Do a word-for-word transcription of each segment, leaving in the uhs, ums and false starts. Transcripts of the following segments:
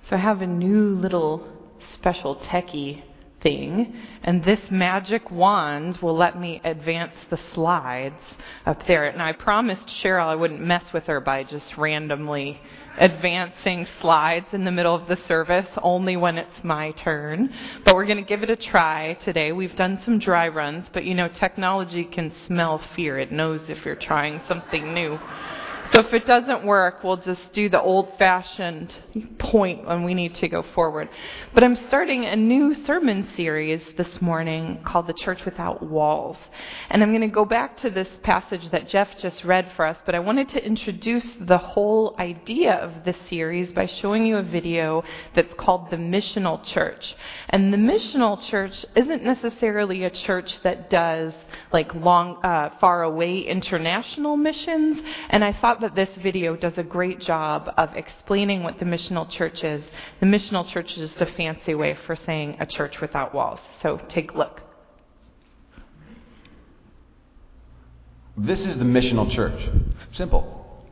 So I have a new little special techie thing, and this magic wand will let me advance the slides up there. And I promised Cheryl I wouldn't mess with her by just randomly advancing slides in the middle of the service, only when it's my turn. But we're going to give it a try today. We've done some dry runs, but you know, technology can smell fear. It knows if you're trying something new. So if it doesn't work, we'll just do the old-fashioned point when we need to go forward. But I'm starting a new sermon series this morning called The Church Without Walls. And I'm going to go back to this passage that Jeff just read for us, but I wanted to introduce the whole idea of this series by showing you a video that's called The Missional Church. And the Missional Church isn't necessarily a church that does like long, uh, far away international missions, and I thought that this video does a great job of explaining what the missional church is. The missional church is just a fancy way for saying a church without walls. So take a look. This is the missional church. Simple.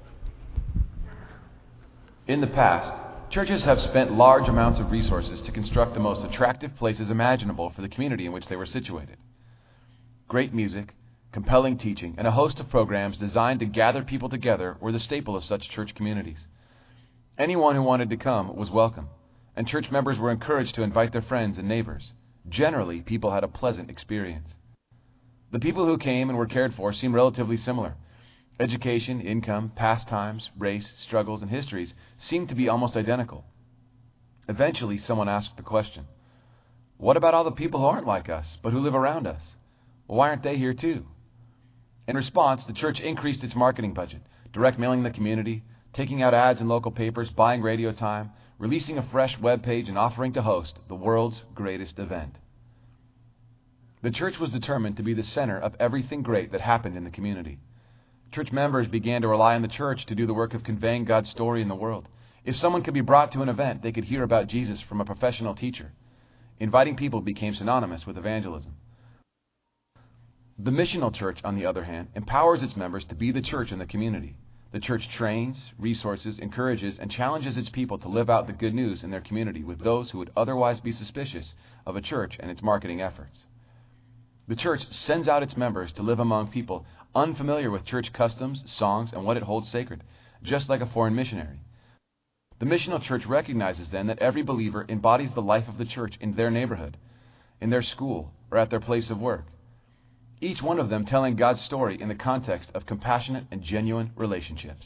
In the past, churches have spent large amounts of resources to construct the most attractive places imaginable for the community in which they were situated. Great music, compelling teaching, and a host of programs designed to gather people together were the staple of such church communities. Anyone who wanted to come was welcome, and church members were encouraged to invite their friends and neighbors. Generally, people had a pleasant experience. The people who came and were cared for seemed relatively similar. Education, income, pastimes, race, struggles, and histories seemed to be almost identical. Eventually, someone asked the question, what about all the people who aren't like us, but who live around us? Why aren't they here too? In response, the church increased its marketing budget, direct mailing the community, taking out ads in local papers, buying radio time, releasing a fresh web page, and offering to host the world's greatest event. The church was determined to be the center of everything great that happened in the community. Church members began to rely on the church to do the work of conveying God's story in the world. If someone could be brought to an event, they could hear about Jesus from a professional teacher. Inviting people became synonymous with evangelism. The missional church, on the other hand, empowers its members to be the church in the community. The church trains, resources, encourages, and challenges its people to live out the good news in their community with those who would otherwise be suspicious of a church and its marketing efforts. The church sends out its members to live among people unfamiliar with church customs, songs, and what it holds sacred, just like a foreign missionary. The missional church recognizes then that every believer embodies the life of the church in their neighborhood, in their school, or at their place of work. Each one of them telling God's story in the context of compassionate and genuine relationships.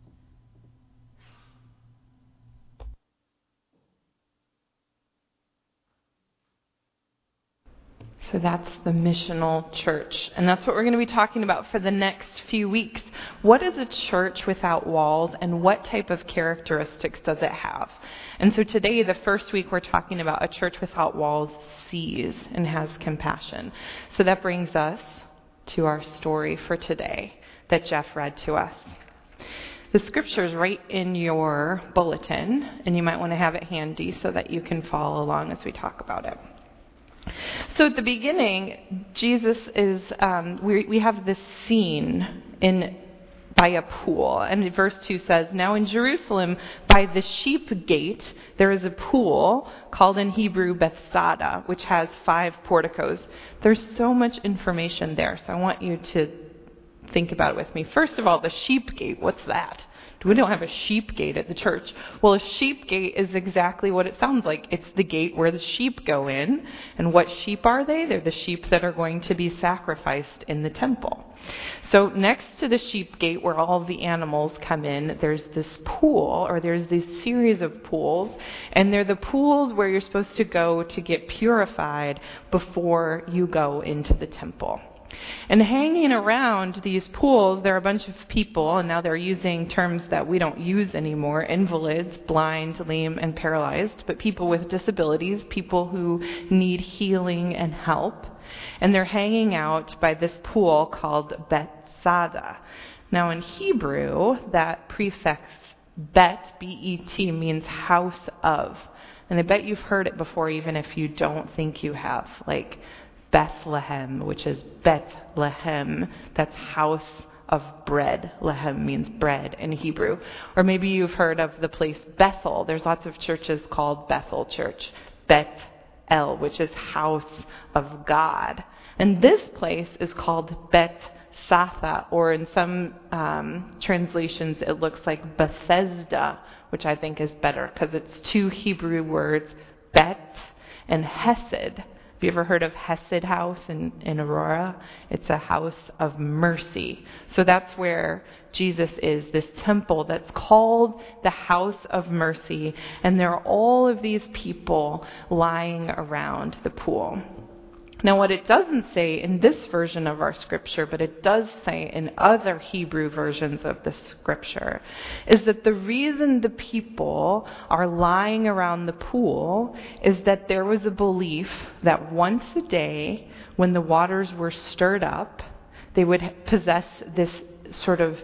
So that's the missional church. And that's what we're going to be talking about for the next few weeks. What is a church without walls, and what type of characteristics does it have? And so today, the first week, we're talking about a church without walls sees and has compassion. So that brings us to our story for today that Jeff read to us. The scripture is right in your bulletin, and you might want to have it handy so that you can follow along as we talk about it. So at the beginning, Jesus is, um, we, we have this scene in by a pool. And verse two says, now in Jerusalem, by the sheep gate, there is a pool called in Hebrew Bethsaida, which has five porticos. There's so much information there, so I want you to think about it with me. First of all, the sheep gate, what's that? We don't have a sheep gate at the church. Well, a sheep gate is exactly what it sounds like. It's the gate where the sheep go in. And what sheep are they? They're the sheep that are going to be sacrificed in the temple. So next to the sheep gate where all of the animals come in, there's this pool, or there's this series of pools. And they're the pools where you're supposed to go to get purified before you go into the temple. And hanging around these pools, there are a bunch of people, and now they're using terms that we don't use anymore, invalids, blind, lame, and paralyzed, but people with disabilities, people who need healing and help. And they're hanging out by this pool called Bethsaida. Now in Hebrew, that prefix bet, B E T, means house of. And I bet you've heard it before, even if you don't think you have, like Bethlehem, which is Bethlehem, that's house of bread. Lehem means bread in Hebrew. Or maybe you've heard of the place Bethel. There's lots of churches called Bethel Church. Bet El, which is house of God. And this place is called Bet Satha, or in some um, translations it looks like Bethesda, which I think is better because it's two Hebrew words, Bet and Hesed. Have you ever heard of Hesed House in, in Aurora? It's a house of mercy. So that's where Jesus is, this temple that's called the house of mercy. And there are all of these people lying around the pool. Now, what it doesn't say in this version of our scripture, but it does say in other Hebrew versions of the scripture, is that the reason the people are lying around the pool is that there was a belief that once a day, when the waters were stirred up, they would possess this sort of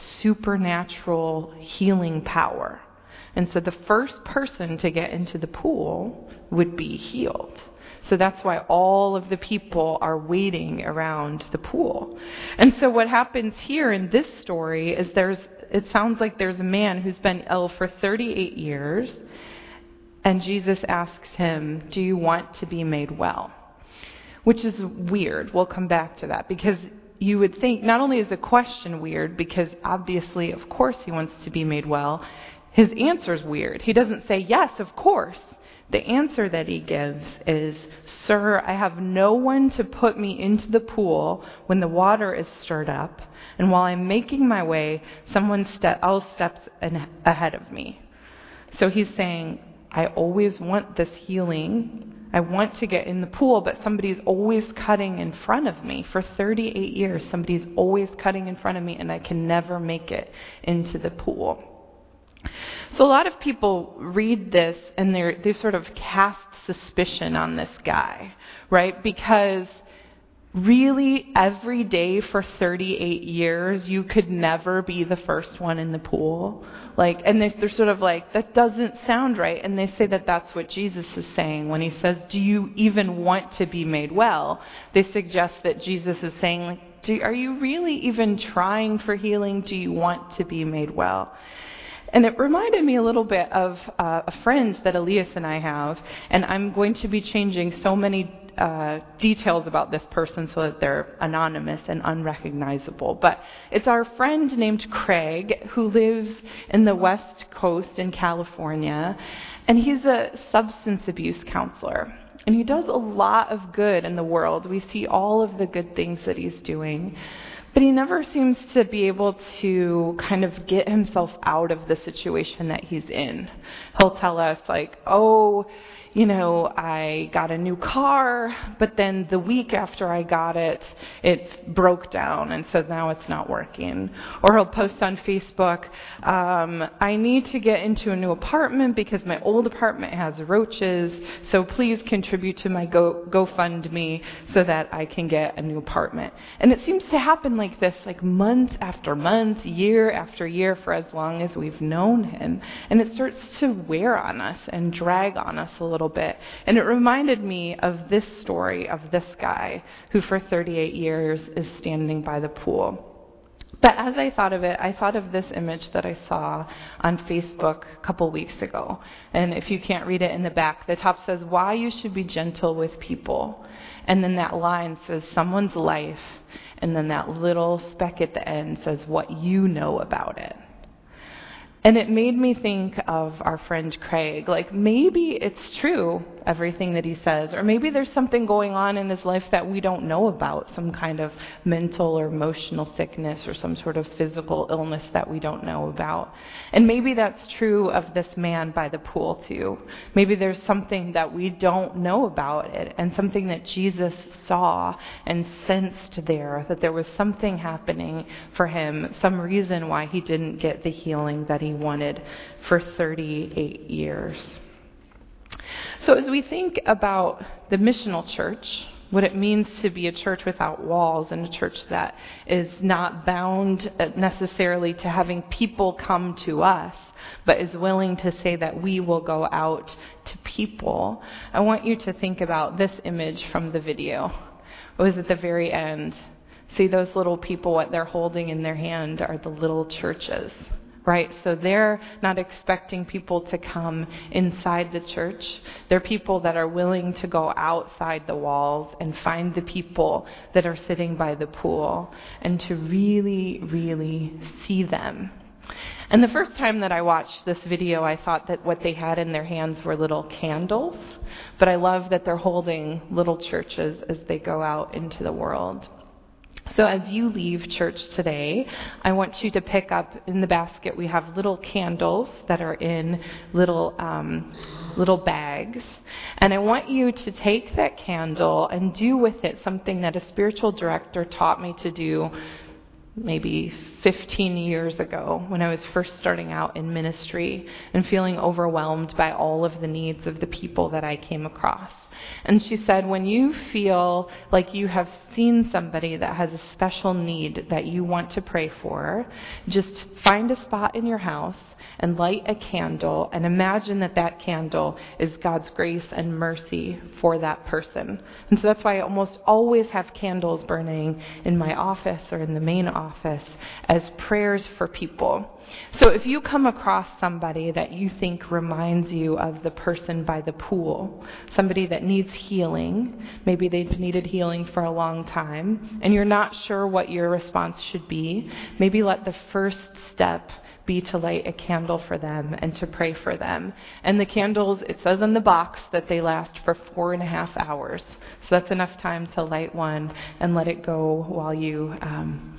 supernatural healing power. And so the first person to get into the pool would be healed. So that's why all of the people are waiting around the pool. And so what happens here in this story is there's, it sounds like there's a man who's been ill for thirty-eight years, and Jesus asks him, do you want to be made well? Which is weird. We'll come back to that, because you would think, not only is the question weird, because obviously, of course, he wants to be made well, his answer's weird. He doesn't say, yes, of course. The answer that he gives is, Sir, I have no one to put me into the pool when the water is stirred up, and while I'm making my way, someone ste- else steps in ahead of me. So he's saying, I always want this healing. I want to get in the pool, but somebody's always cutting in front of me. For thirty-eight years, somebody's always cutting in front of me, and I can never make it into the pool. So a lot of people read this and they they sort of cast suspicion on this guy, right? Because really every day for thirty-eight years, you could never be the first one in the pool. Like, and they, they're sort of like, that doesn't sound right. And they say that that's what Jesus is saying when he says, do you even want to be made well? They suggest that Jesus is saying, like, do, are you really even trying for healing? Do you want to be made well? And it reminded me a little bit of uh, a friend that Elias and I have, and I'm going to be changing so many uh, details about this person so that they're anonymous and unrecognizable. But it's our friend named Craig who lives in the West Coast in California, and he's a substance abuse counselor. And he does a lot of good in the world. We see all of the good things that he's doing. But he never seems to be able to kind of get himself out of the situation that he's in. He'll tell us, like, oh, you know, I got a new car, but then the week after I got it, it broke down, and so now it's not working. Or he'll post on Facebook, um, I need to get into a new apartment because my old apartment has roaches, so please contribute to my Go GoFundMe so that I can get a new apartment. And it seems to happen like this, like month after month, year after year, for as long as we've known him. And it starts to wear on us and drag on us a little bit. And it reminded me of this story of this guy who for thirty-eight years is standing by the pool. But as I thought of it, I thought of this image that I saw on Facebook a couple weeks ago. And if you can't read it in the back, the top says, why you should be gentle with people. And then that line says someone's life. And then that little speck at the end says what you know about it. And it made me think of our friend Craig. Like, maybe it's true, everything that he says, or maybe there's something going on in his life that we don't know about, some kind of mental or emotional sickness or some sort of physical illness that we don't know about. And maybe that's true of this man by the pool too. Maybe there's something that we don't know about it, and something that Jesus saw and sensed there, that there was something happening for him, some reason why he didn't get the healing that he wanted for thirty-eight years. So as we think about the missional church, what it means to be a church without walls, and a church that is not bound necessarily to having people come to us, but is willing to say that we will go out to people, I want you to think about this image from the video. It was at the very end. See, those little people, what they're holding in their hand are the little churches, right? So they're not expecting people to come inside the church. They're people that are willing to go outside the walls and find the people that are sitting by the pool and to really, really see them. And the first time that I watched this video, I thought that what they had in their hands were little candles. But I love that they're holding little churches as they go out into the world. So as you leave church today, I want you to pick up in the basket, we have little candles that are in little um, little bags. And I want you to take that candle and do with it something that a spiritual director taught me to do maybe fifteen years ago when I was first starting out in ministry and feeling overwhelmed by all of the needs of the people that I came across. And she said, when you feel like you have seen somebody that has a special need that you want to pray for, just find a spot in your house and light a candle and imagine that that candle is God's grace and mercy for that person. And so that's why I almost always have candles burning in my office or in the main office as prayers for people. So if you come across somebody that you think reminds you of the person by the pool, somebody that needs healing, maybe they've needed healing for a long time, and you're not sure what your response should be, maybe let the first step be to light a candle for them and to pray for them. And the candles, it says on the box that they last for four and a half hours. So that's enough time to light one and let it go while you um,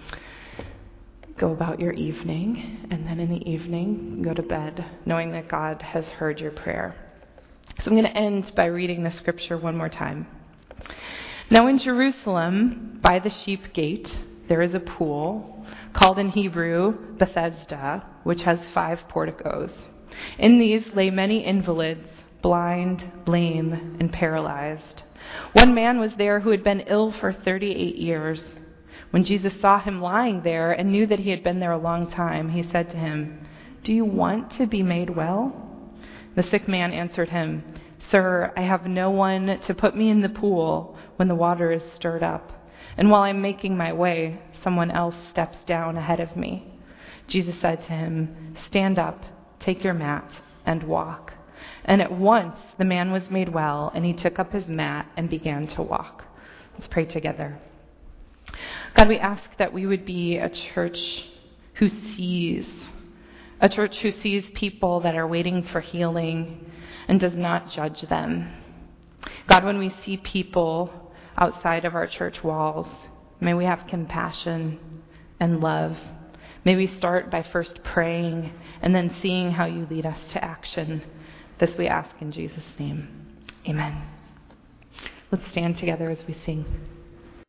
go about your evening. And then in the evening, go to bed, knowing that God has heard your prayer. So I'm going to end by reading the scripture one more time. Now in Jerusalem, by the sheep gate, there is a pool, called in Hebrew Bethesda, which has five porticos. In these lay many invalids, blind, lame, and paralyzed. One man was there who had been ill for thirty-eight years. When Jesus saw him lying there and knew that he had been there a long time, he said to him, "Do you want to be made well?" The sick man answered him, "Sir, I have no one to put me in the pool when the water is stirred up. And while I'm making my way, someone else steps down ahead of me." Jesus said to him, "Stand up, take your mat, and walk." And at once the man was made well, and he took up his mat and began to walk. Let's pray together. God, we ask that we would be a church who sees, a church who sees people that are waiting for healing and does not judge them. God, when we see people outside of our church walls, may we have compassion and love. May we start by first praying and then seeing how you lead us to action. This we ask in Jesus' name. Amen. Let's stand together as we sing.